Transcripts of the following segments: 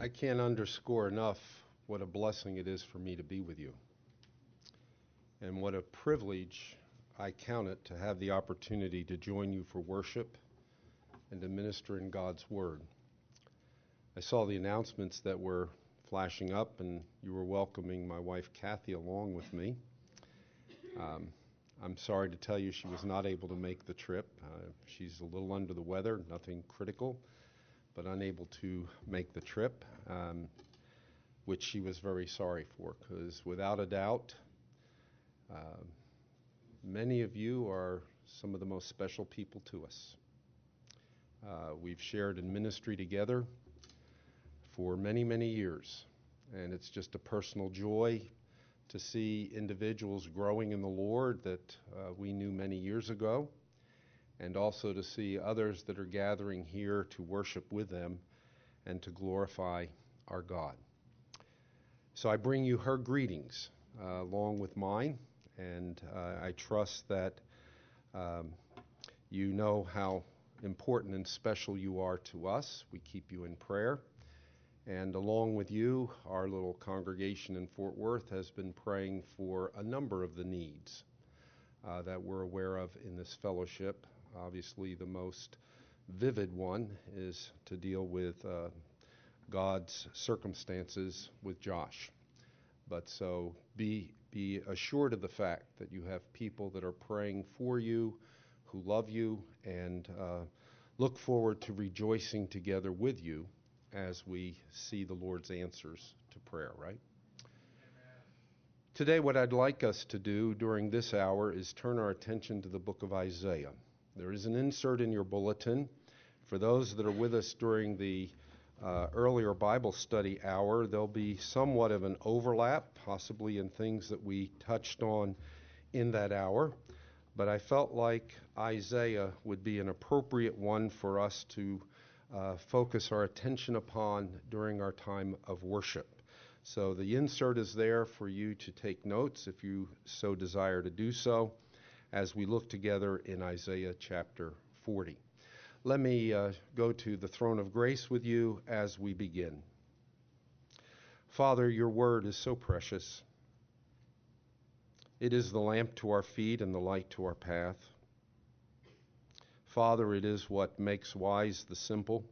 I can't underscore enough what a blessing it is for me to be with you. And what a privilege I count it to have the opportunity to join you for worship and to minister in God's Word. I saw the announcements that were flashing up, and you were welcoming my wife Kathy along with me. I'm sorry to tell you she was not able to make the trip. She's a little under the weather, nothing critical, but unable to make the trip, which she was very sorry for, because without a doubt, many of you are some of the most special people to us. We've shared in ministry together for many, many years, and it's just a personal joy to see individuals growing in the Lord that we knew many years ago, and also to see others that are gathering here to worship with them and to glorify our God. So I bring you her greetings along with mine, and I trust that you know how important and special you are to us. We keep you in prayer. And along with you, our little congregation in Fort Worth has been praying for a number of the needs that we're aware of in this fellowship. Obviously, the most vivid one is to deal with God's circumstances with Josh. But so be assured of the fact that you have people that are praying for you, who love you, and look forward to rejoicing together with you as we see the Lord's answers to prayer, right? Amen. Today, what I'd like us to do during this hour is turn our attention to the book of Isaiah. There is an insert in your bulletin. For those that are with us during the earlier Bible study hour, there'll be somewhat of an overlap, possibly in things that we touched on in that hour. But I felt like Isaiah would be an appropriate one for us to focus our attention upon during our time of worship. So the insert is there for you to take notes if you so desire to do so as we look together in Isaiah chapter 40. Let me go to the throne of grace with you as we begin. Father, your word is so precious. It is the lamp to our feet and the light to our path. Father, it is what makes wise the simple.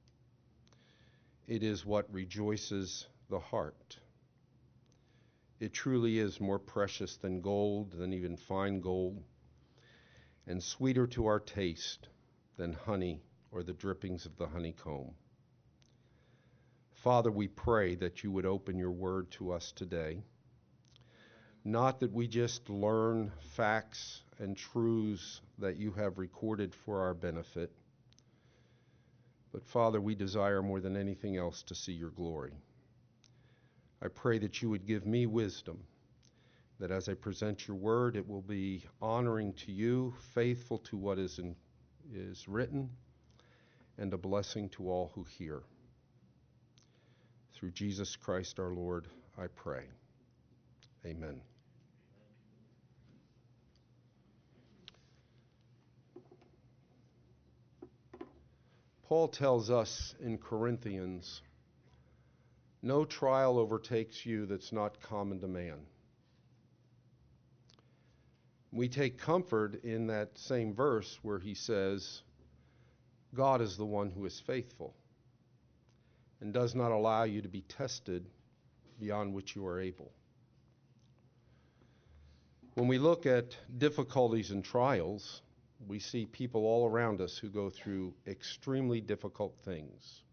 It is what rejoices the heart. It truly is more precious than gold, than even fine gold, and sweeter to our taste than honey or the drippings of the honeycomb. Father, we pray that you would open your word to us today. Not that we just learn facts and truths that you have recorded for our benefit, but Father, we desire more than anything else to see your glory. I pray that you would give me wisdom, that as I present your word, it will be honoring to you, faithful to what is written, and a blessing to all who hear. Through Jesus Christ our Lord, I pray. Amen. Paul tells us in Corinthians, no trial overtakes you that's not common to man. We take comfort in that same verse where he says, God is the one who is faithful and does not allow you to be tested beyond which you are able. When we look at difficulties and trials, we see people all around us who go through extremely difficult things.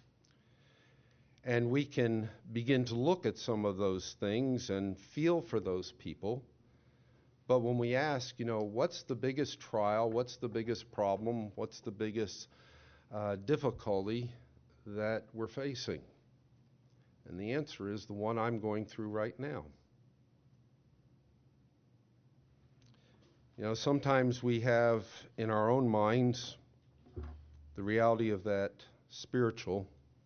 And we can begin to look at some of those things and feel for those people. But when we ask, what's the biggest trial? What's the biggest problem? What's the biggest difficulty that we're facing? And the answer is the one I'm going through right now. Sometimes we have in our own minds the reality of that spiritual.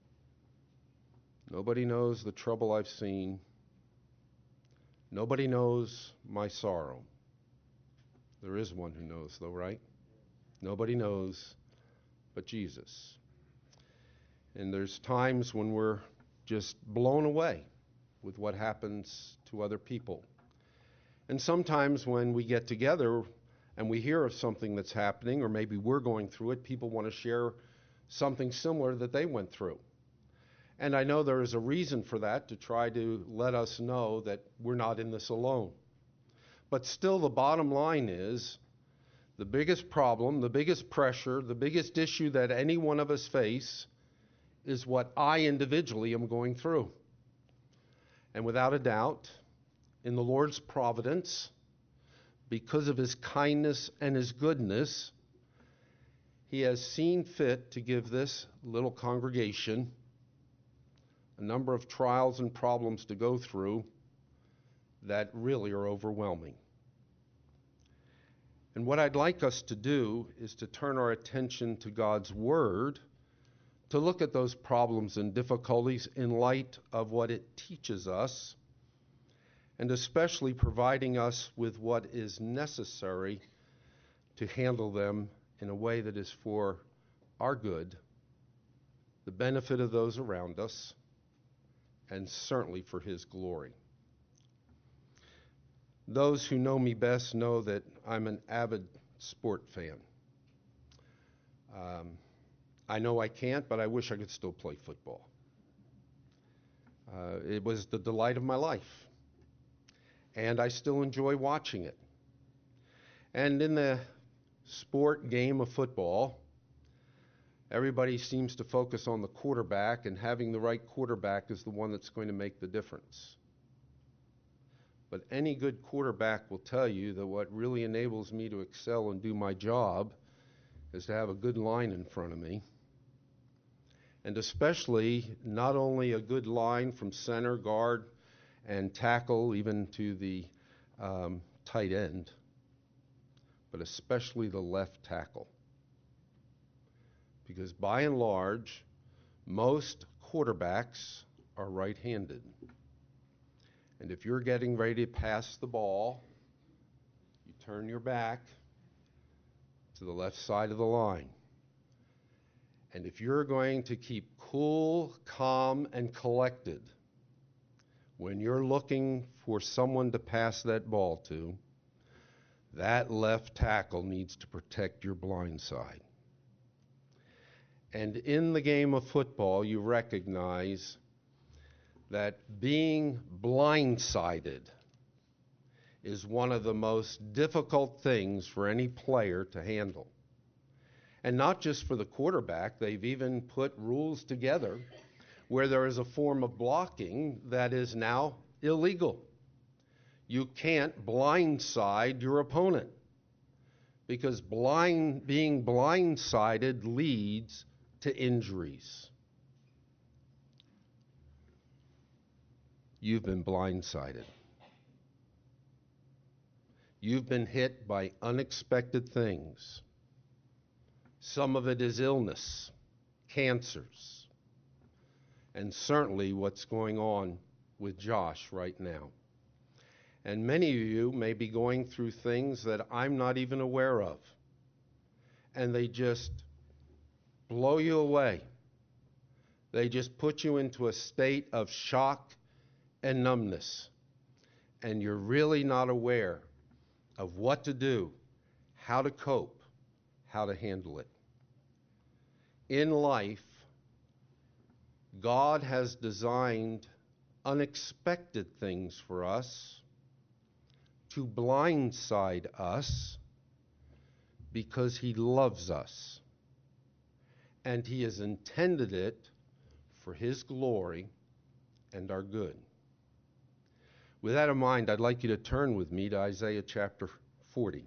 Nobody knows the trouble I've seen. Nobody knows my sorrow. There is one who knows, though, right? Nobody knows but Jesus. And there's times when we're just blown away with what happens to other people. And sometimes when we get together and we hear of something that's happening, or maybe we're going through it, people want to share something similar that they went through. And I know there is a reason for that, to try to let us know that we're not in this alone. But still, the bottom line is, the biggest problem, the biggest pressure, the biggest issue that any one of us face is what I individually am going through. And without a doubt, in the Lord's providence, because of his kindness and his goodness, he has seen fit to give this little congregation a number of trials and problems to go through that really are overwhelming. And what I'd like us to do is to turn our attention to God's Word, to look at those problems and difficulties in light of what it teaches us, and especially providing us with what is necessary to handle them in a way that is for our good, the benefit of those around us, and certainly for his glory. Those who know me best know that I'm an avid sport fan. I know I can't, but I wish I could still play football. It was the delight of my life, and I still enjoy watching it. And in the sport game of football, everybody seems to focus on the quarterback, and having the right quarterback is the one that's going to make the difference. But any good quarterback will tell you that what really enables me to excel and do my job is to have a good line in front of me. And especially not only a good line from center, guard, and tackle, even to the tight end, but especially the left tackle. Because by and large, most quarterbacks are right-handed. And if you're getting ready to pass the ball, you turn your back to the left side of the line. And if you're going to keep cool, calm, and collected when you're looking for someone to pass that ball to, that left tackle needs to protect your blind side. And in the game of football, you recognize that being blindsided is one of the most difficult things for any player to handle. And not just for the quarterback, they've even put rules together where there is a form of blocking that is now illegal. You can't blindside your opponent, because being blindsided leads to injuries. You've been blindsided. You've been hit by unexpected things. Some of it is illness, cancers, and certainly what's going on with Josh right now. And many of you may be going through things that I'm not even aware of, and they just blow you away. They just put you into a state of shock and numbness, and you're really not aware of what to do, how to cope, how to handle it. In life, God has designed unexpected things for us to blindside us because he loves us, and he has intended it for his glory and our good. With that in mind, I'd like you to turn with me to Isaiah chapter 40.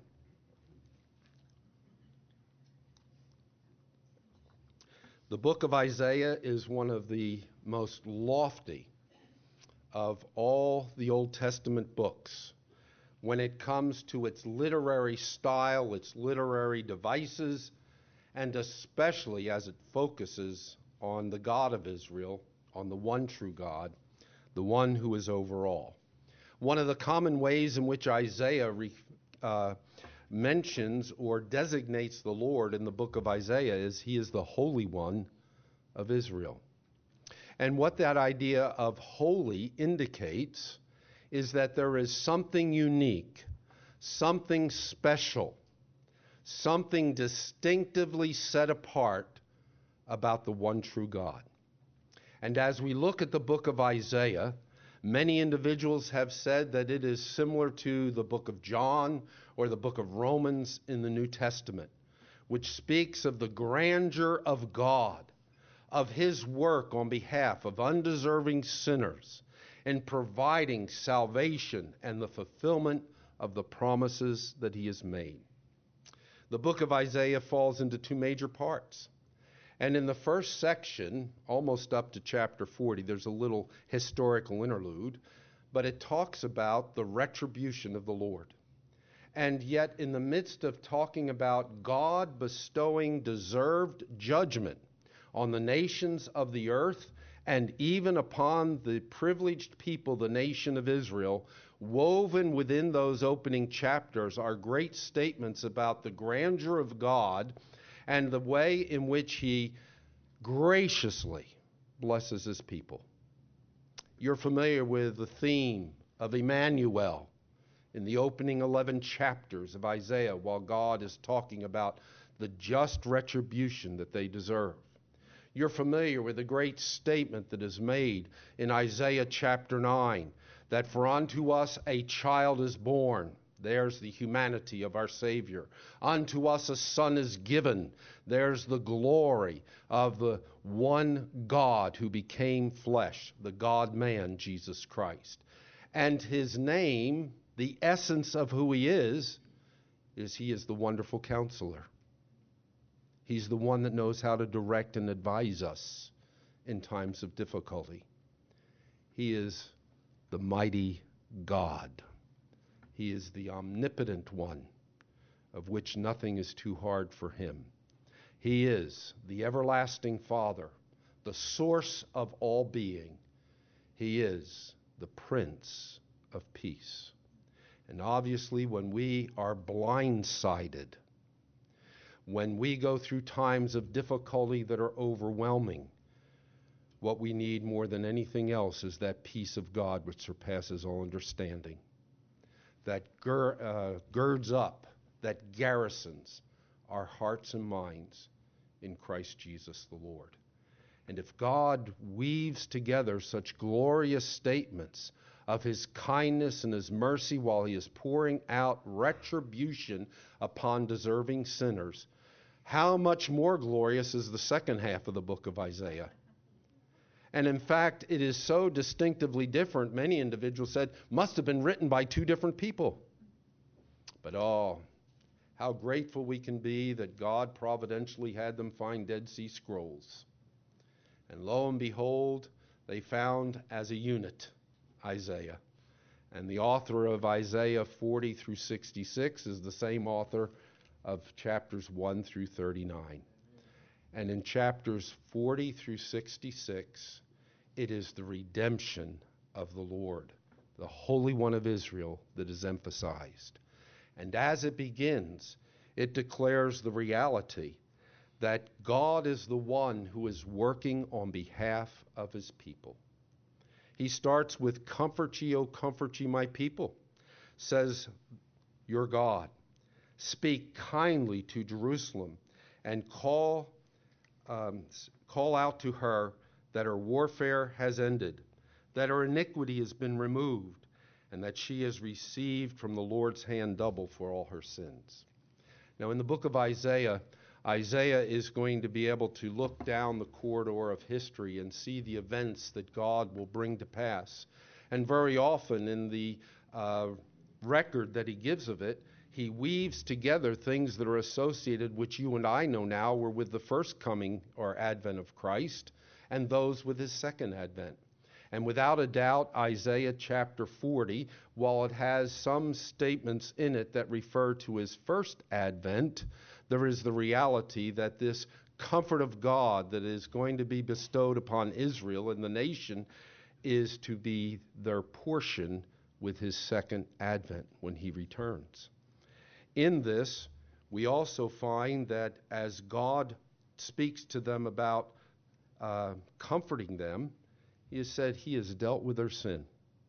The book of Isaiah is one of the most lofty of all the Old Testament books when it comes to its literary style, its literary devices, and especially as it focuses on the God of Israel, on the one true God, the one who is over all. One of the common ways in which Isaiah mentions or designates the Lord in the book of Isaiah is he is the Holy One of Israel. And what that idea of holy indicates is that there is something unique, something special, something distinctively set apart about the one true God. And as we look at the book of Isaiah, many individuals have said that it is similar to the book of John or the book of Romans in the New Testament, which speaks of the grandeur of God, of his work on behalf of undeserving sinners in providing salvation and the fulfillment of the promises that he has made. The book of Isaiah falls into two major parts. And in the first section, almost up to chapter 40, there's a little historical interlude, but it talks about the retribution of the Lord. And yet, in the midst of talking about God bestowing deserved judgment on the nations of the earth and even upon the privileged people, the nation of Israel, woven within those opening chapters are great statements about the grandeur of God and the way in which he graciously blesses his people. You're familiar with the theme of Emmanuel in the opening 11 chapters of Isaiah, while God is talking about the just retribution that they deserve. You're familiar with the great statement that is made in Isaiah chapter 9, that for unto us a child is born. There's the humanity of our Savior. Unto us a son is given. There's the glory of the one God who became flesh, the God-man, Jesus Christ. And his name, the essence of who he is he is the wonderful counselor. He's the one that knows how to direct and advise us in times of difficulty. He is the mighty God. He is the omnipotent one, of which nothing is too hard for him. He is the everlasting Father, the source of all being. He is the Prince of Peace. And obviously, when we are blindsided, when we go through times of difficulty that are overwhelming, what we need more than anything else is that peace of God which surpasses all understanding, that girds up, that garrisons our hearts and minds in Christ Jesus the Lord. And if God weaves together such glorious statements of his kindness and his mercy while he is pouring out retribution upon deserving sinners, how much more glorious is the second half of the book of Isaiah? And in fact, it is so distinctively different, many individuals said, must have been written by two different people. But how grateful we can be that God providentially had them find Dead Sea Scrolls. And lo and behold, they found as a unit Isaiah. And the author of Isaiah 40 through 66 is the same author of chapters 1 through 39. And in chapters 40 through 66, it is the redemption of the Lord, the Holy One of Israel, that is emphasized. And as it begins, it declares the reality that God is the one who is working on behalf of his people. He starts with, "Comfort ye, O comfort ye my people," says your God. "Speak kindly to Jerusalem and call out to her that her warfare has ended, that her iniquity has been removed, and that she has received from the Lord's hand double for all her sins." Now, in the book of Isaiah, Isaiah is going to be able to look down the corridor of history and see the events that God will bring to pass. And very often in the record that he gives of it, he weaves together things that are associated, which you and I know now were with the first coming or advent of Christ, and those with his second advent. And without a doubt, Isaiah chapter 40, while it has some statements in it that refer to his first advent, there is the reality that this comfort of God that is going to be bestowed upon Israel and the nation is to be their portion with his second advent when he returns. In this, we also find that as God speaks to them about comforting them, He has said he has dealt with their sin.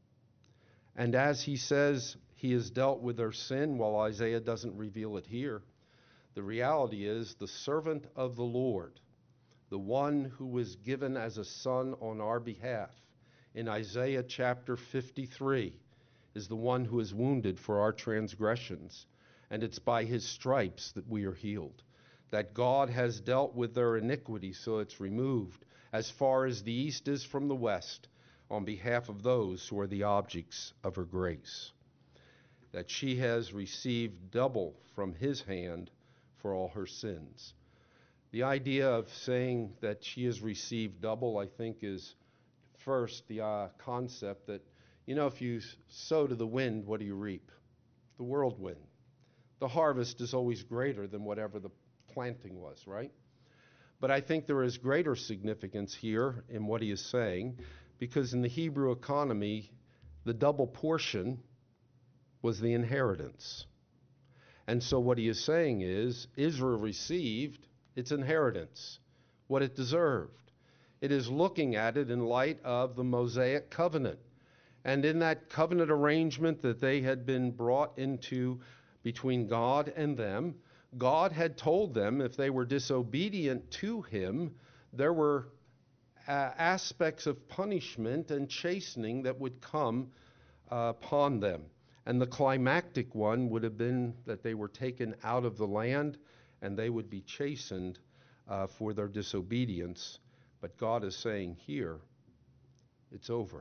And as he says he has dealt with their sin, while Isaiah doesn't reveal it here, the reality is the servant of the Lord, the one who was given as a son on our behalf, in Isaiah chapter 53, is the one who is wounded for our transgressions, and it's by his stripes that we are healed. That God has dealt with their iniquity, so it's removed as far as the east is from the west, on behalf of those who are the objects of her grace. That she has received double from his hand for all her sins. The idea of saying that she has received double, I think, is first the concept that, if you sow to the wind, what do you reap? The whirlwind. The harvest is always greater than whatever the planting was, right? But I think there is greater significance here in what he is saying, because in the Hebrew economy, the double portion was the inheritance. And so what he is saying is, Israel received its inheritance, what it deserved. It is looking at it in light of the Mosaic covenant. And in that covenant arrangement that they had been brought into between God and them, God had told them if they were disobedient to him, there were aspects of punishment and chastening that would come upon them. And the climactic one would have been that they were taken out of the land and they would be chastened for their disobedience. But God is saying here, it's over.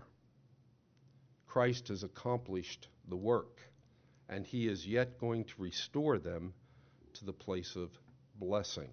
Christ has accomplished the work, and he is yet going to restore them to the place of blessing.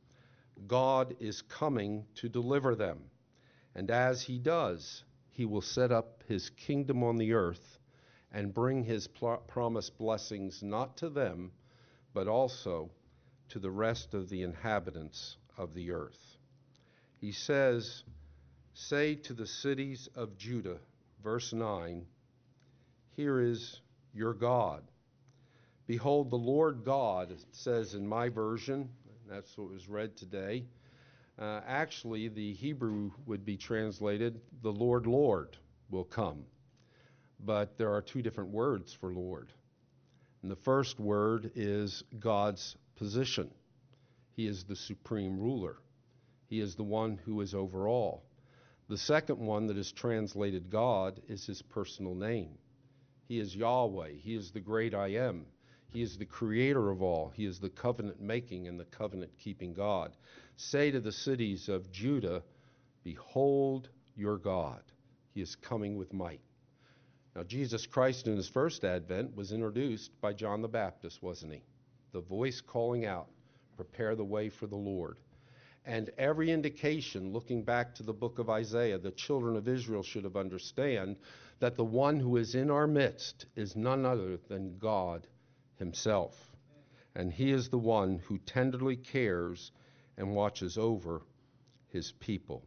God is coming to deliver them, and as he does, he will set up his kingdom on the earth and bring his promised blessings not to them, but also to the rest of the inhabitants of the earth. He says, say to the cities of Judah, verse 9, here is your God. Behold, the Lord God, it says in my version, that's what was read today. Actually, the Hebrew would be translated, the Lord will come. But there are two different words for Lord. And the first word is God's position. He is the supreme ruler. He is the one who is over all. The second one that is translated God is his personal name. He is Yahweh. He is the great I am. He is the creator of all. He is the covenant-making and the covenant-keeping God. Say to the cities of Judah, behold your God. He is coming with might. Now, Jesus Christ in his first advent was introduced by John the Baptist, wasn't he? The voice calling out, prepare the way for the Lord. And every indication, looking back to the book of Isaiah, the children of Israel should have understand that the one who is in our midst is none other than God himself. And he is the one who tenderly cares and watches over his people.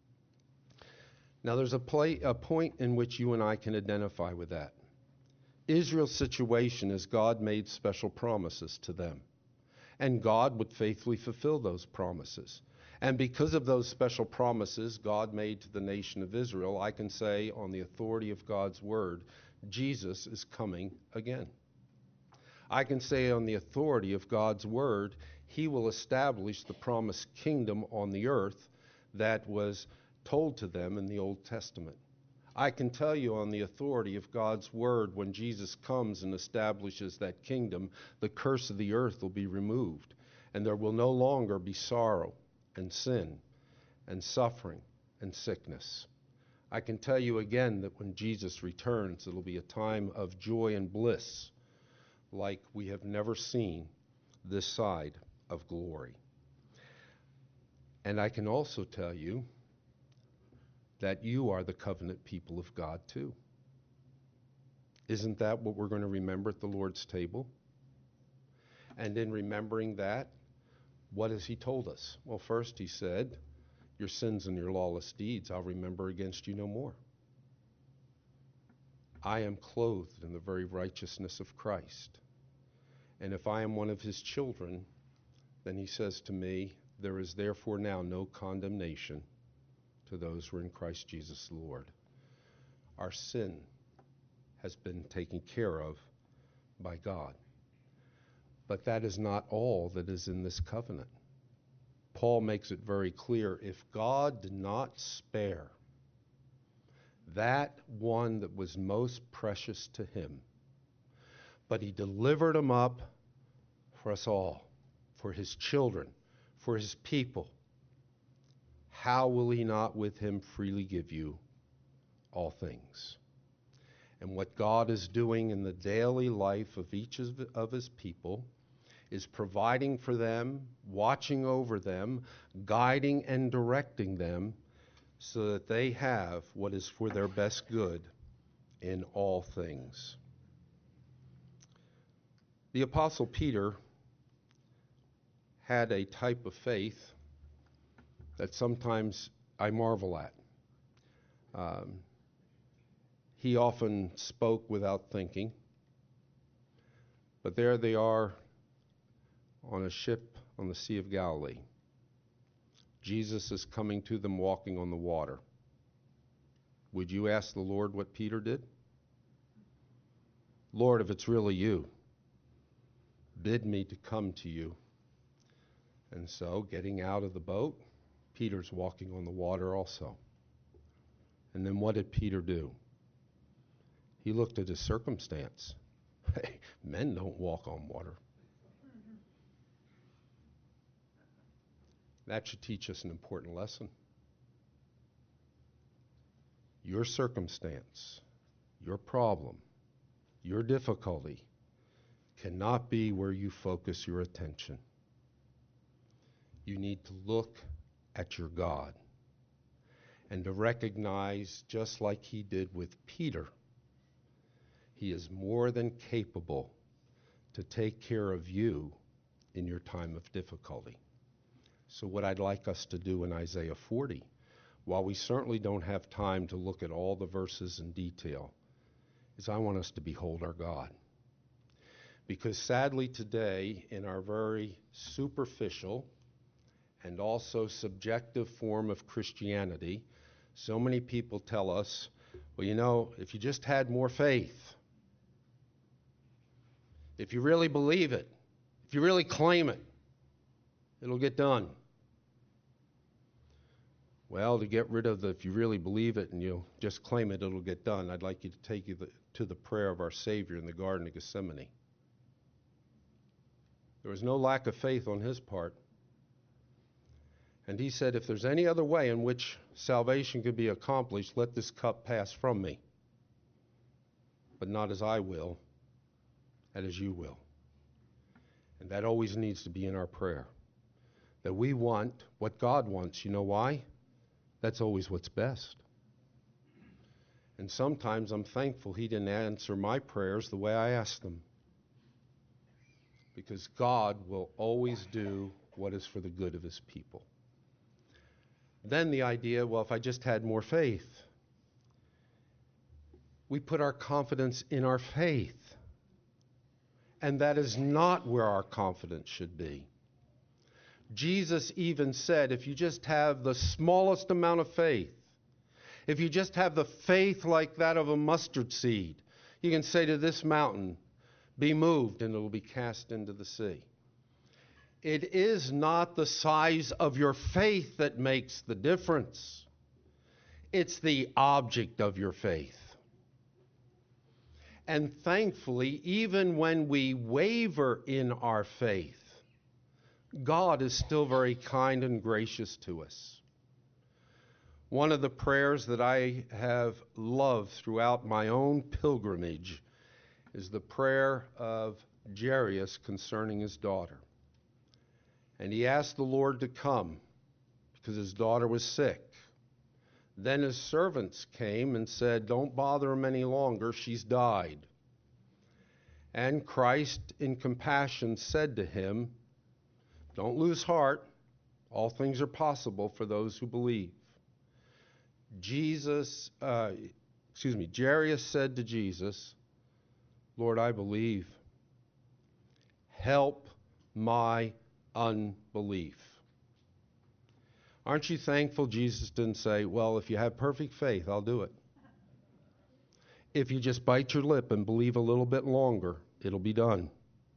Now there's a point in which you and I can identify with that. Israel's situation is God made special promises to them. And God would faithfully fulfill those promises. And because of those special promises God made to the nation of Israel, I can say on the authority of God's word, Jesus is coming again. I can say on the authority of God's word, he will establish the promised kingdom on the earth that was told to them in the Old Testament. I can tell you on the authority of God's word, when Jesus comes and establishes that kingdom, the curse of the earth will be removed, and there will no longer be sorrow and sin and suffering and sickness. I can tell you again that when Jesus returns, it'll be a time of joy and bliss like we have never seen this side of glory. And I can also tell you that you are the covenant people of God too. Isn't that what we're going to remember at the Lord's table? And in remembering that, what has he told us? Well, first he said, your sins and your lawless deeds I'll remember against you no more. I am clothed in the very righteousness of Christ. And if I am one of his children, then he says to me, there is therefore now no condemnation to those who are in Christ Jesus the Lord. Our sin has been taken care of by God. But that is not all that is in this covenant. Paul makes it very clear, if God did not spare that one that was most precious to him, but he delivered him up for us all, for his children, for his people, how will he not with him freely give you all things? And what God is doing in the daily life of each of his people is providing for them, watching over them, guiding and directing them so that they have what is for their best good in all things. The Apostle Peter had a type of faith that sometimes I marvel at. He often spoke without thinking, but there they are on a ship on the Sea of Galilee. Jesus is coming to them walking on the water. Would you ask the Lord what Peter did? Lord, if it's really you, bid me to come to you. And so, getting out of the boat, Peter's walking on the water also. And then what did Peter do? He looked at his circumstance. Hey, men don't walk on water. That should teach us an important lesson. Your circumstance, your problem, your difficulty cannot be where you focus your attention. You need to look at your God and to recognize, just like he did with Peter, he is more than capable to take care of you in your time of difficulty. So what I'd like us to do in Isaiah 40, while we certainly don't have time to look at all the verses in detail, is I want us to behold our God. Because sadly today, in our very superficial and also subjective form of Christianity, so many people tell us, well, you know, if you just had more faith, if you really believe it, if you really claim it, it'll get done. Well, to get rid of the, if you really believe it and you just claim it, it'll get done, I'd like you to take you to the prayer of our Savior in the Garden of Gethsemane. There was no lack of faith on his part. And he said, if there's any other way in which salvation could be accomplished, let this cup pass from me. But not as I will, and as you will. And that always needs to be in our prayer. That we want what God wants. You know why? That's always what's best. And sometimes I'm thankful he didn't answer my prayers the way I asked them. Because God will always do what is for the good of his people. Then the idea, well, if I just had more faith. We put our confidence in our faith. And that is not where our confidence should be. Jesus even said, if you just have the smallest amount of faith, if you just have the faith like that of a mustard seed, you can say to this mountain, be moved, and it will be cast into the sea. It is not the size of your faith that makes the difference. It's the object of your faith. And thankfully, even when we waver in our faith, God is still very kind and gracious to us. One of the prayers that I have loved throughout my own pilgrimage is the prayer of Jairus concerning his daughter. And he asked the Lord to come because his daughter was sick. Then his servants came and said, don't bother him any longer, she's died. And Christ, in compassion, said to him, don't lose heart, all things are possible for those who believe. Jairus said to Jesus, Lord, I believe. Help my unbelief. Aren't you thankful Jesus didn't say, well, if you have perfect faith, I'll do it. If you just bite your lip and believe a little bit longer, it'll be done.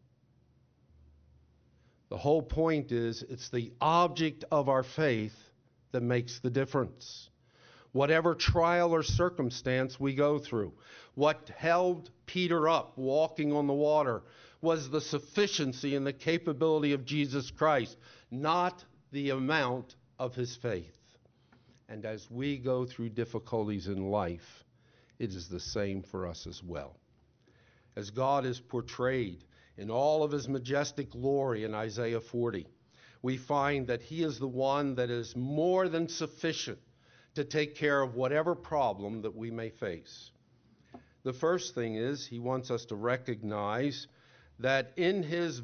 The whole point is it's the object of our faith that makes the difference. Whatever trial or circumstance we go through, what held Peter up walking on the water was the sufficiency and the capability of Jesus Christ, not the amount of his faith. And as we go through difficulties in life, it is the same for us as well. As God is portrayed in all of his majestic glory in Isaiah 40, we find that he is the one that is more than sufficient to take care of whatever problem that we may face. The first thing is he wants us to recognize that in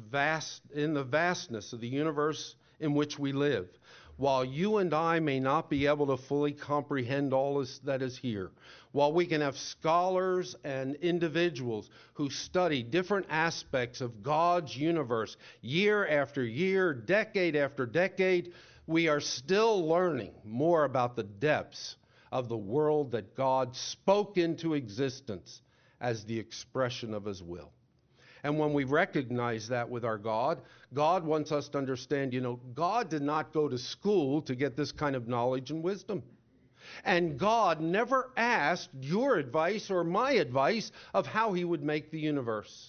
the vastness of the universe in which we live, while you and I may not be able to fully comprehend all that is here, while we can have scholars and individuals who study different aspects of God's universe year after year, decade after decade, we are still learning more about the depths of the world that God spoke into existence as the expression of his will. And when we recognize that with our God, God wants us to understand, God did not go to school to get this kind of knowledge and wisdom. And God never asked your advice or my advice of how he would make the universe.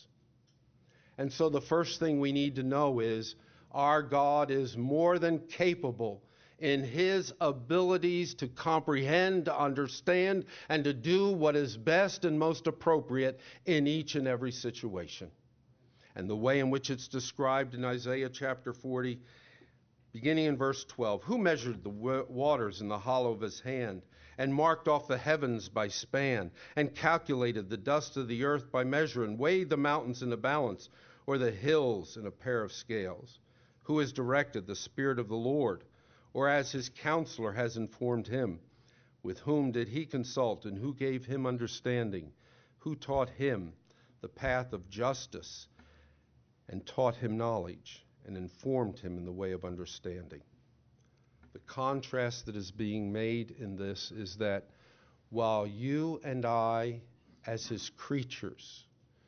And so the first thing we need to know is our God is more than capable in his abilities to comprehend, to understand, and to do what is best and most appropriate in each and every situation. And the way in which it's described in Isaiah chapter 40, beginning in verse 12, who measured the waters in the hollow of his hand, and marked off the heavens by span, and calculated the dust of the earth by measure, and weighed the mountains in a balance, or the hills in a pair of scales? Who has directed the Spirit of the Lord, or as his counselor has informed him? With whom did he consult, and who gave him understanding? Who taught him the path of justice, and taught him knowledge, and informed him in the way of understanding? The contrast that is being made in this is that while you and I, as his creatures,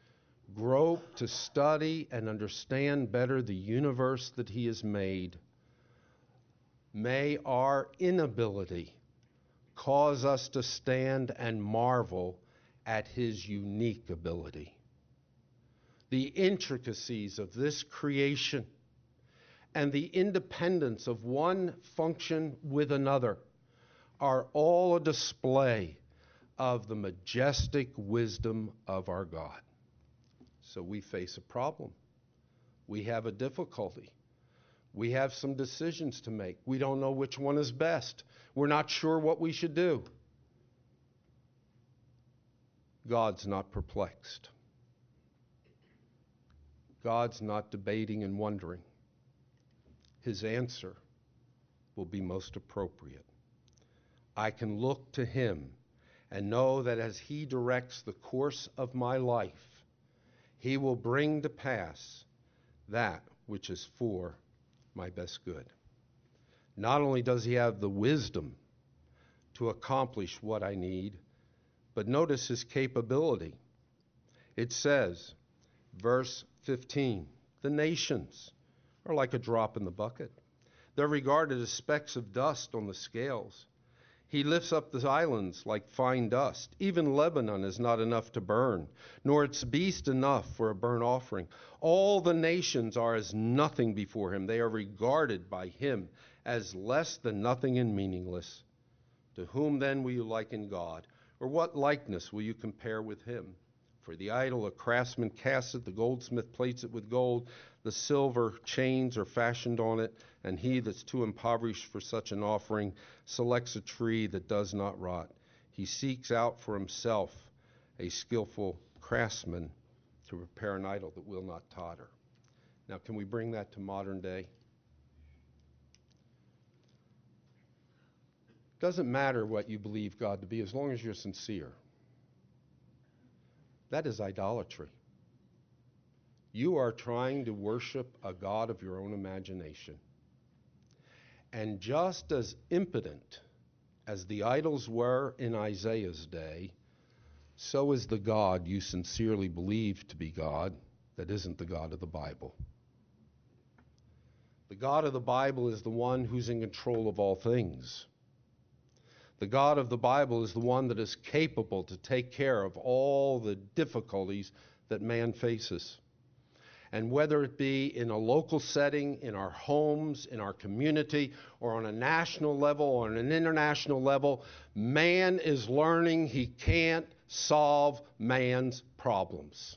grope to study and understand better the universe that he has made, may our inability cause us to stand and marvel at his unique ability. The intricacies of this creation and the independence of one function with another are all a display of the majestic wisdom of our God. So we face a problem. We have a difficulty. We have some decisions to make. We don't know which one is best. We're not sure what we should do. God's not perplexed. God's not debating and wondering. His answer will be most appropriate. I can look to him and know that as he directs the course of my life, he will bring to pass that which is for my best good. Not only does he have the wisdom to accomplish what I need, but notice his capability. It says, verse 15, the nations are like a drop in the bucket. They're regarded as specks of dust on the scales. He lifts up the islands like fine dust. Even Lebanon is not enough to burn, nor its beast enough for a burnt offering. All the nations are as nothing before him. They are regarded by him as less than nothing and meaningless. To whom then will you liken God? Or what likeness will you compare with him? For the idol a craftsman casts it, the goldsmith plates it with gold, the silver chains are fashioned on it, and he that's too impoverished for such an offering selects a tree that does not rot. He seeks out for himself a skillful craftsman to prepare an idol that will not totter. Now, can we bring that to modern day? Doesn't matter what you believe God to be as long as you're sincere. That is idolatry. You are trying to worship a God of your own imagination. And just as impotent as the idols were in Isaiah's day, so is the God you sincerely believe to be God that isn't the God of the Bible. The God of the Bible is the one who's in control of all things. The God of the Bible is the one that is capable to take care of all the difficulties that man faces. And whether it be in a local setting, in our homes, in our community, or on a national level or on an international level, man is learning he can't solve man's problems.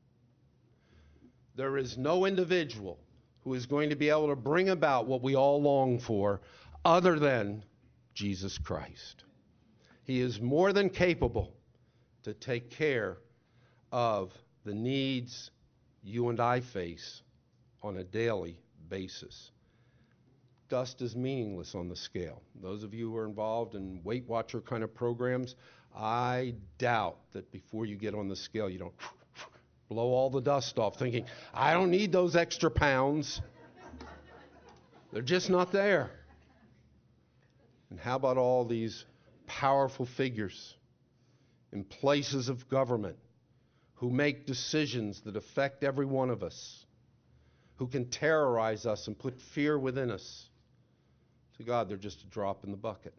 There is no individual who is going to be able to bring about what we all long for other than Jesus Christ. He is more than capable to take care of the needs you and I face on a daily basis. Dust is meaningless on the scale. Those of you who are involved in Weight Watcher kind of programs, I doubt that before you get on the scale, you don't blow all the dust off thinking, I don't need those extra pounds. They're just not there. And how about all these powerful figures in places of government who make decisions that affect every one of us, who can terrorize us and put fear within us? To God, they're just a drop in the bucket.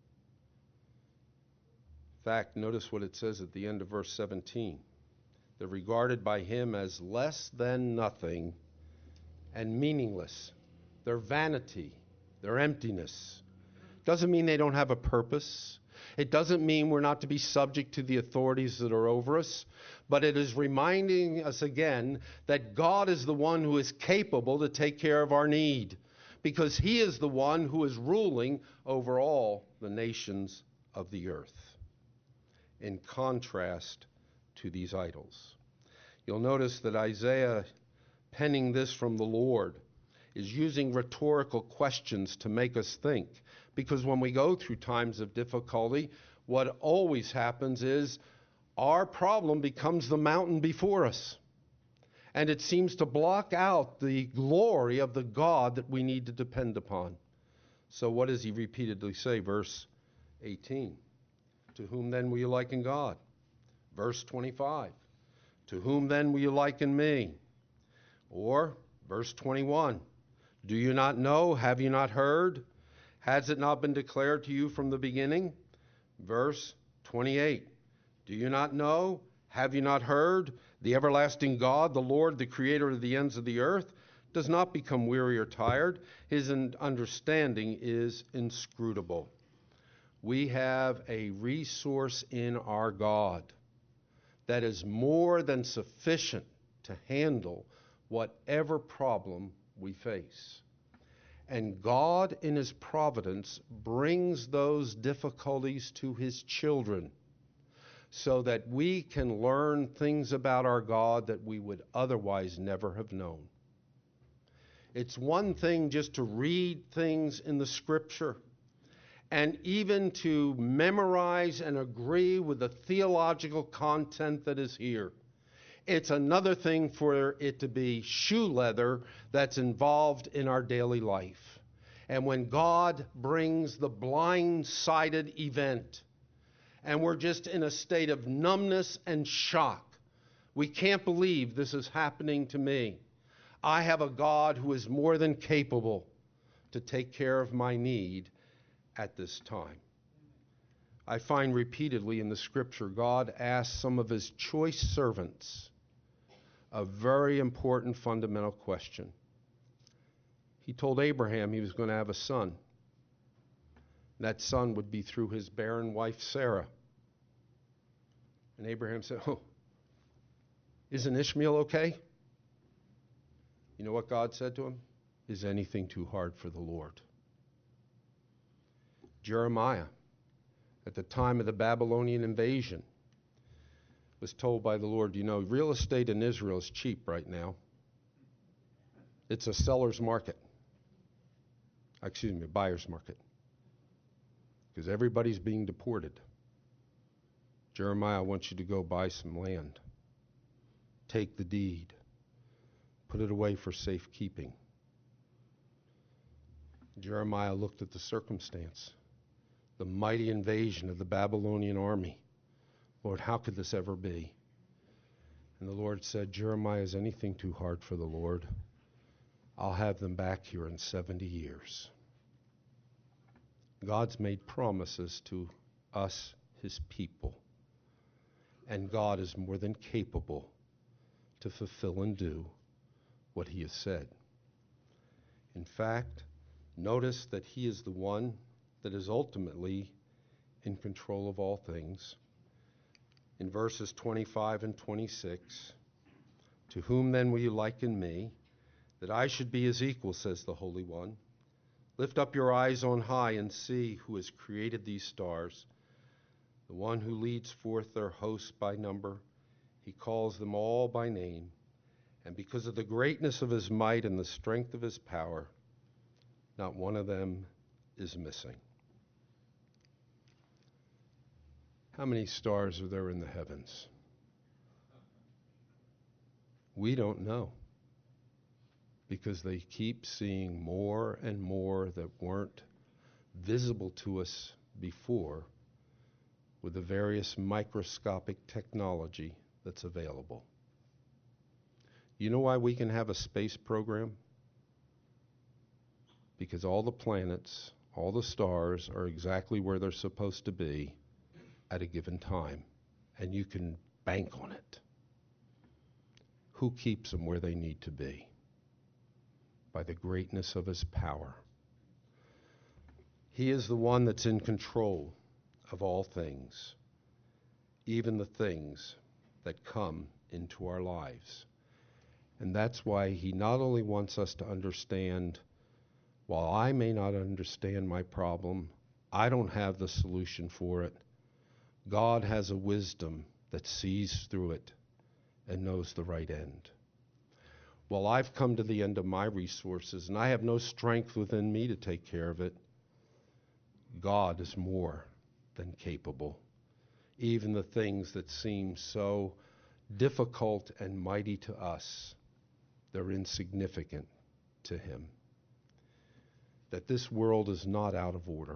In fact, notice what it says at the end of verse 17. They're regarded by him as less than nothing and meaningless. Their vanity, their emptiness. Doesn't mean they don't have a purpose. It doesn't mean we're not to be subject to the authorities that are over us, but it is reminding us again that God is the one who is capable to take care of our need, because he is the one who is ruling over all the nations of the earth, in contrast to these idols. You'll notice that Isaiah, penning this from the Lord, is using rhetorical questions to make us think. Because when we go through times of difficulty, what always happens is our problem becomes the mountain before us. And it seems to block out the glory of the God that we need to depend upon. So what does he repeatedly say? Verse 18. To whom then will you liken God? Verse 25. To whom then will you liken me? Or verse 21. Do you not know? Have you not heard? Has it not been declared to you from the beginning? Verse 28. Do you not know? Have you not heard? The everlasting God, the Lord, the creator of the ends of the earth, does not become weary or tired. His understanding is inscrutable. We have a resource in our God that is more than sufficient to handle whatever problem we face. And God, in his providence, brings those difficulties to his children so that we can learn things about our God that we would otherwise never have known. It's one thing just to read things in the scripture and even to memorize and agree with the theological content that is here. It's another thing for it to be shoe leather that's involved in our daily life. And when God brings the blind-sided event, and we're just in a state of numbness and shock, we can't believe this is happening to me. I have a God who is more than capable to take care of my need at this time. I find repeatedly in the scripture, God asks some of his choice servants a very important fundamental question. He told Abraham he was going to have a son. That son would be through his barren wife Sarah. And Abraham said, "Oh, isn't Ishmael okay?" You know what God said to him? Is anything too hard for the Lord? Jeremiah, at the time of the Babylonian invasion, was told by the Lord, you know, real estate in Israel is cheap right now. It's a seller's market. Excuse me, a buyer's market. Because everybody's being deported. Jeremiah wants you to go buy some land. Take the deed. Put it away for safekeeping. Jeremiah looked at the circumstance, the mighty invasion of the Babylonian army. Lord, how could this ever be? And the Lord said, Jeremiah, is anything too hard for the Lord? I'll have them back here in 70 years. God's made promises to us, his people, and God is more than capable to fulfill and do what he has said. In fact, notice that he is the one that is ultimately in control of all things. In verses 25 and 26, to whom then will you liken me, that I should be his equal, says the Holy One? Lift up your eyes on high and see who has created these stars, the one who leads forth their hosts by number. He calls them all by name, and because of the greatness of his might and the strength of his power, not one of them is missing. How many stars are there in the heavens? We don't know, because they keep seeing more and more that weren't visible to us before with the various microscopic technology that's available. You know why we can have a space program? Because all the planets, all the stars are exactly where they're supposed to be at a given time, and you can bank on it. Who keeps them where they need to be? By the greatness of his power. He is the one that's in control of all things, even the things that come into our lives. And that's why he not only wants us to understand, while I may not understand my problem, I don't have the solution for it. God has a wisdom that sees through it and knows the right end. Well, I've come to the end of my resources, and I have no strength within me to take care of it. God is more than capable. Even the things that seem so difficult and mighty to us, they're insignificant to him. That this world is not out of order.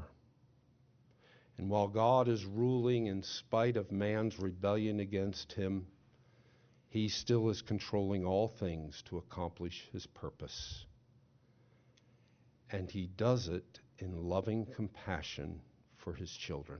And while God is ruling in spite of man's rebellion against him, he still is controlling all things to accomplish his purpose. And he does it in loving compassion for his children.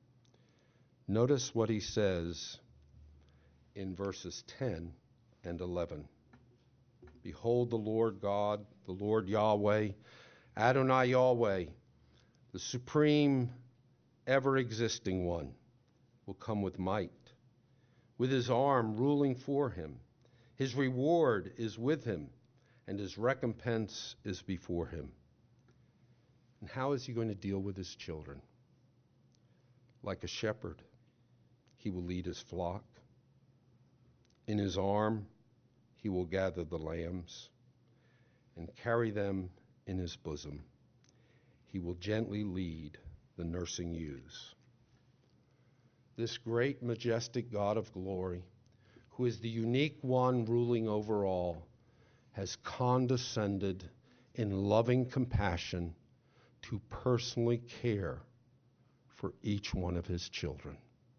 Notice what he says in verses 10 and 11. Behold, the Lord God, the Lord Yahweh, Adonai Yahweh, the supreme, ever-existing one, will come with might, with his arm ruling for him. His reward is with him, and his recompense is before him. And how is he going to deal with his children? Like a shepherd, he will lead his flock. In his arm, he will gather the lambs and carry them in his bosom. He will gently lead the nursing ewes. This great, majestic God of glory, who is the unique one ruling over all, has condescended in loving compassion to personally care for each one of his children.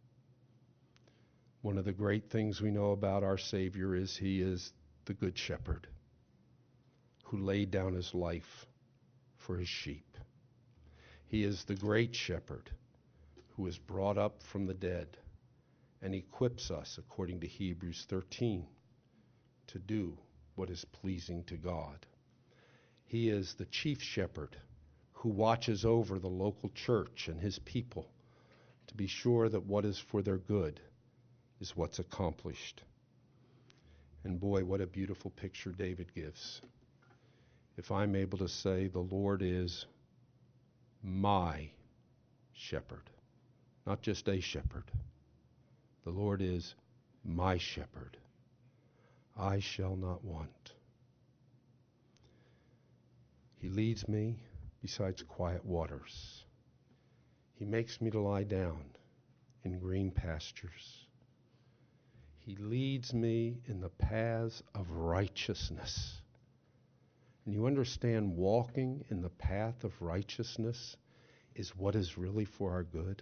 One of the great things we know about our Savior is he is the Good Shepherd who laid down his life for his sheep. He is the great shepherd who is brought up from the dead and equips us, according to Hebrews 13, to do what is pleasing to God. He is the chief shepherd who watches over the local church and his people to be sure that what is for their good is what's accomplished. And boy, what a beautiful picture David gives. If I'm able to say, the Lord is my shepherd, not just a shepherd. The Lord is my shepherd. I shall not want. He leads me beside quiet waters. He makes me to lie down in green pastures. He leads me in the paths of righteousness And you understand walking in the path of righteousness is what is really for our good.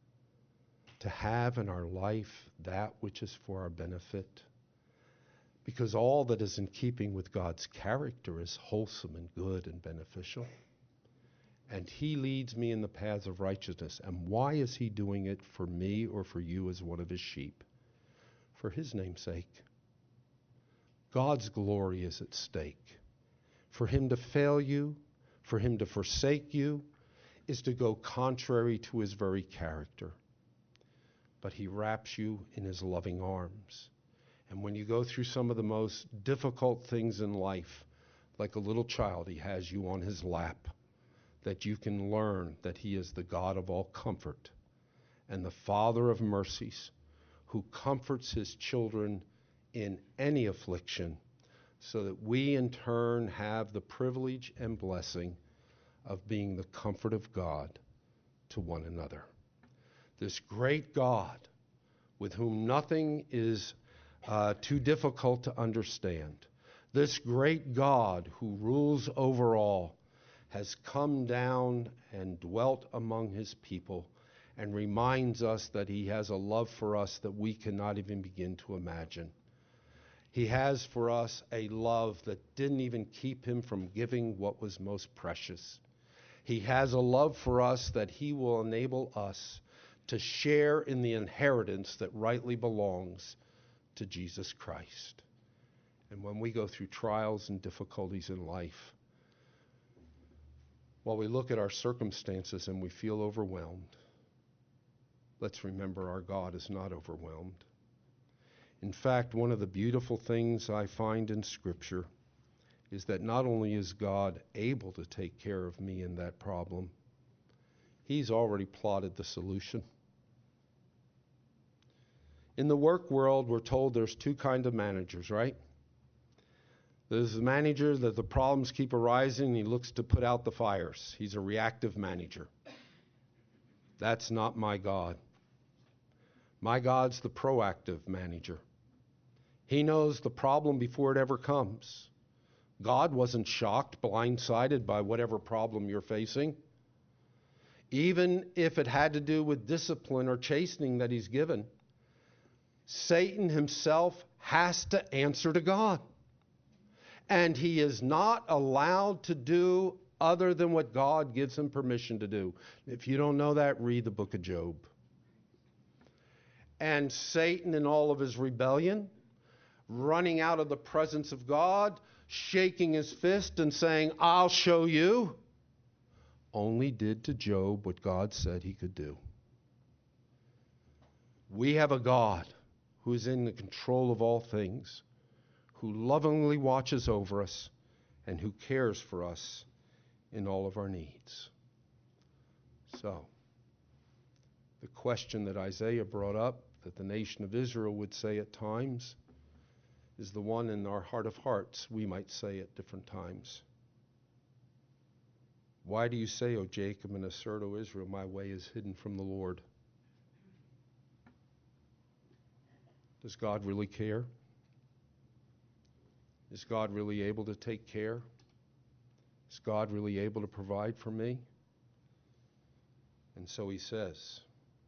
To have in our life that which is for our benefit. Because all that is in keeping with God's character is wholesome and good and beneficial. And he leads me in the paths of righteousness. And why is he doing it for me or for you as one of his sheep? For his name's sake. God's glory is at stake. For him to fail you, for him to forsake you, is to go contrary to his very character. But he wraps you in his loving arms. And when you go through some of the most difficult things in life, like a little child, he has you on his lap, that you can learn that he is the God of all comfort and the Father of mercies, who comforts his children in any affliction, so that we in turn have the privilege and blessing of being the comfort of God to one another. This great God, with whom nothing is too difficult to understand, this great God who rules over all, has come down and dwelt among his people and reminds us that he has a love for us that we cannot even begin to imagine. He has for us a love that didn't even keep him from giving what was most precious. He has a love for us that he will enable us to share in the inheritance that rightly belongs to Jesus Christ. And when we go through trials and difficulties in life, while we look at our circumstances and we feel overwhelmed, let's remember our God is not overwhelmed. In fact, one of the beautiful things I find in Scripture is that not only is God able to take care of me in that problem, he's already plotted the solution. In the work world, we're told there's two kinds of managers, right? There's the manager that the problems keep arising and he looks to put out the fires. He's a reactive manager. That's not my God. My God's the proactive manager. He knows the problem before it ever comes. God wasn't shocked, blindsided by whatever problem you're facing. Even if it had to do with discipline or chastening that he's given, Satan himself has to answer to God. And he is not allowed to do other than what God gives him permission to do. If you don't know that, read the book of Job. And Satan, in all of his rebellion, running out of the presence of God, shaking his fist and saying, "I'll show you," only did to Job what God said he could do. We have a God who is in the control of all things, who lovingly watches over us, and who cares for us in all of our needs. So, the question that Isaiah brought up, that the nation of Israel would say at times, is the one in our heart of hearts we might say at different times. Why do you say, O Jacob, and assert, O Israel, my way is hidden from the Lord? Does God really care? Is God really able to take care? Is God really able to provide for me? And so he says,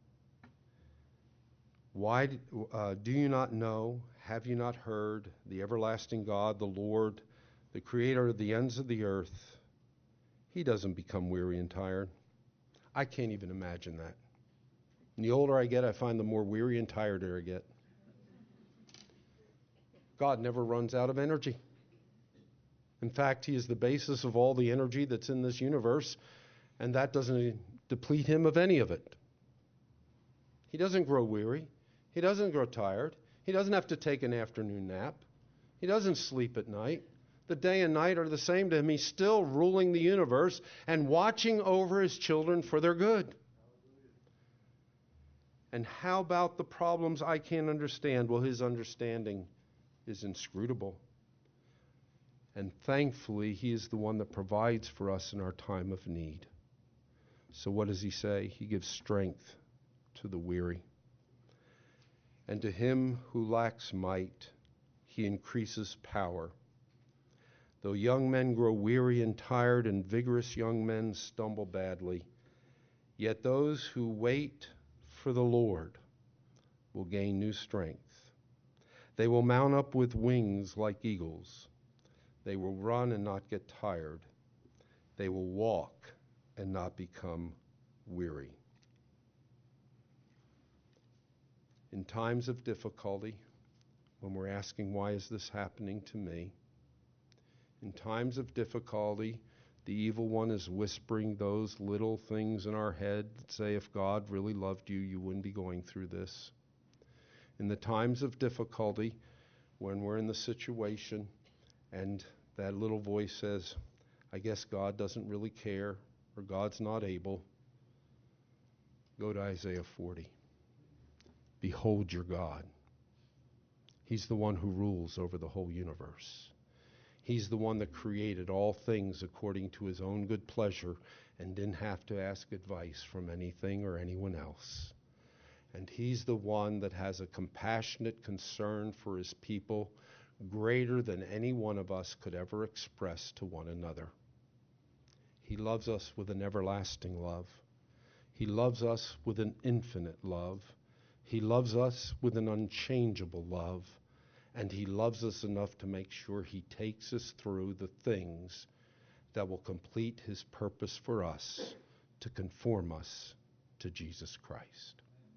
why do you not know? Have you not heard? The everlasting God, the Lord, the creator of the ends of the earth, he doesn't become weary and tired. I can't even imagine that. And the older I get, I find the more weary and tired I get. God never runs out of energy. In fact, he is the basis of all the energy that's in this universe, and that doesn't deplete him of any of it. He doesn't grow weary. He doesn't grow tired. He doesn't have to take an afternoon nap. He doesn't sleep at night. The day and night are the same to him. He's still ruling the universe and watching over his children for their good. And how about the problems I can't understand? Well, his understanding is inscrutable. And thankfully, he is the one that provides for us in our time of need. So what does he say? He gives strength to the weary. And to him who lacks might, he increases power. Though young men grow weary and tired, and vigorous young men stumble badly, yet those who wait for the Lord will gain new strength. They will mount up with wings like eagles. They will run and not get tired. They will walk and not become weary. In times of difficulty, when we're asking, why is this happening to me? In times of difficulty, the evil one is whispering those little things in our head that say, if God really loved you, you wouldn't be going through this. In the times of difficulty, when we're in the situation and that little voice says, I guess God doesn't really care, or God's not able, go to Isaiah 40. Behold your God. He's the one who rules over the whole universe. He's the one that created all things according to his own good pleasure and didn't have to ask advice from anything or anyone else. And he's the one that has a compassionate concern for his people greater than any one of us could ever express to one another. He loves us with an everlasting love. He loves us with an infinite love. He loves us with an unchangeable love. And he loves us enough to make sure he takes us through the things that will complete his purpose for us to conform us to Jesus Christ.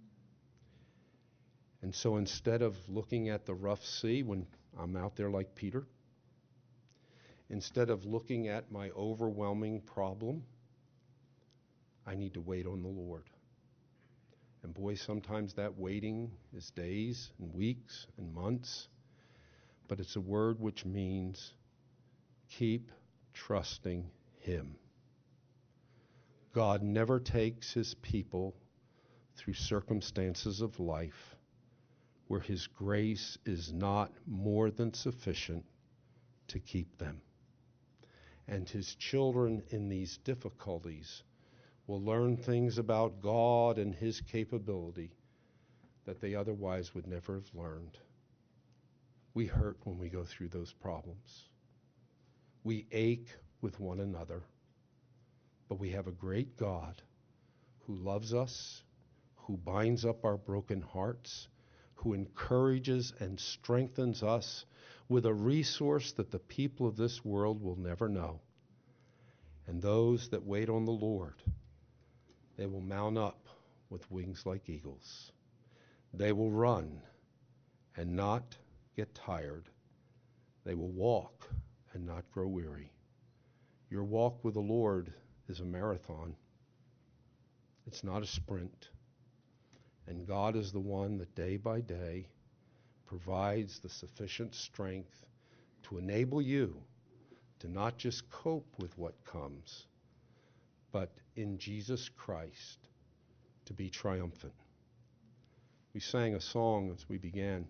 And so instead of looking at the rough sea when I'm out there like Peter, instead of looking at my overwhelming problem, I need to wait on the Lord. And boy, sometimes that waiting is days and weeks and months, but it's a word which means keep trusting him. God never takes his people through circumstances of life where his grace is not more than sufficient to keep them. And his children in these difficulties will learn things about God and his capability that they otherwise would never have learned. We hurt when we go through those problems. We ache with one another. But we have a great God who loves us, who binds up our broken hearts, who encourages and strengthens us with a resource that the people of this world will never know. And those that wait on the Lord, they will mount up with wings like eagles. They will run and not get tired. They will walk and not grow weary. Your walk with the Lord is a marathon. It's not a sprint. And God is the one that day by day provides the sufficient strength to enable you to not just cope with what comes, but in Jesus Christ to be triumphant. We sang a song as we began,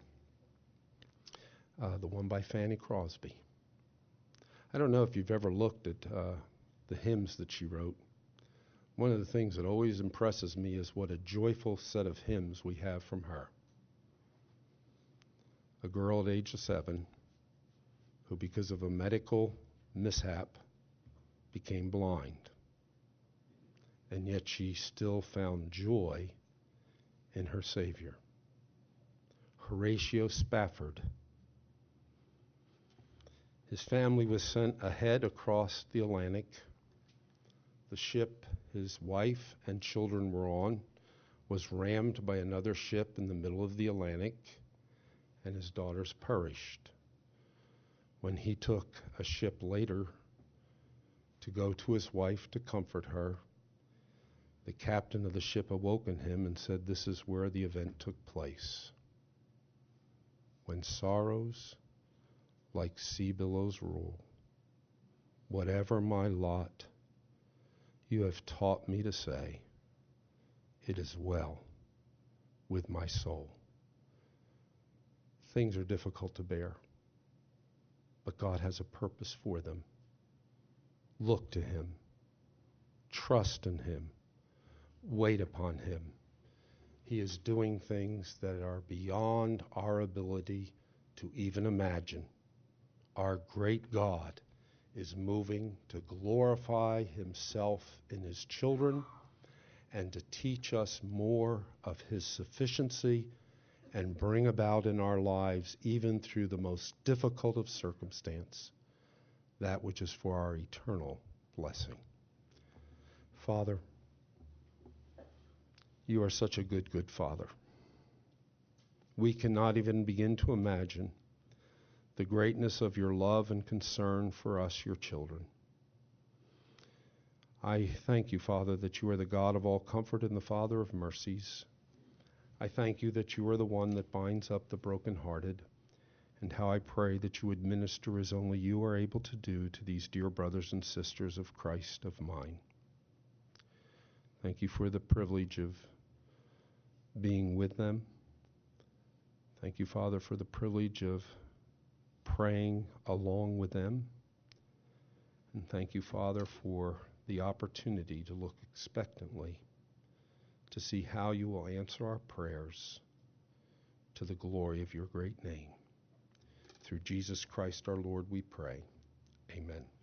the one by Fanny Crosby. I don't know if you've ever looked at the hymns that she wrote. One of the things that always impresses me is what a joyful set of hymns we have from her. A girl at age of 7 who, because of a medical mishap, became blind. And yet she still found joy in her Savior. Horatio Spafford. His family was sent ahead across the Atlantic. The ship his wife and children were on was rammed by another ship in the middle of the Atlantic, and his daughters perished. When he took a ship later to go to his wife to comfort her, the captain of the ship awoke in him and said, "This is where the event took place. When sorrows like sea billows roll, whatever my lot, you have taught me to say, it is well with my soul." Things are difficult to bear, but God has a purpose for them. Look to him. Trust in him. Wait upon him. He is doing things that are beyond our ability to even imagine. Our great God is moving to glorify himself in his children and to teach us more of his sufficiency and bring about in our lives, even through the most difficult of circumstance, that which is for our eternal blessing. Father, you are such a good, good Father. We cannot even begin to imagine the greatness of your love and concern for us, your children. I thank you, Father, that you are the God of all comfort and the Father of mercies. I thank you that you are the one that binds up the brokenhearted, and how I pray that you would minister as only you are able to do to these dear brothers and sisters of Christ of mine. Thank you for the privilege of being with them. Thank you, Father, for the privilege of praying along with them. And thank you, Father, for the opportunity to look expectantly to see how you will answer our prayers to the glory of your great name. Through Jesus Christ our Lord we pray. Amen.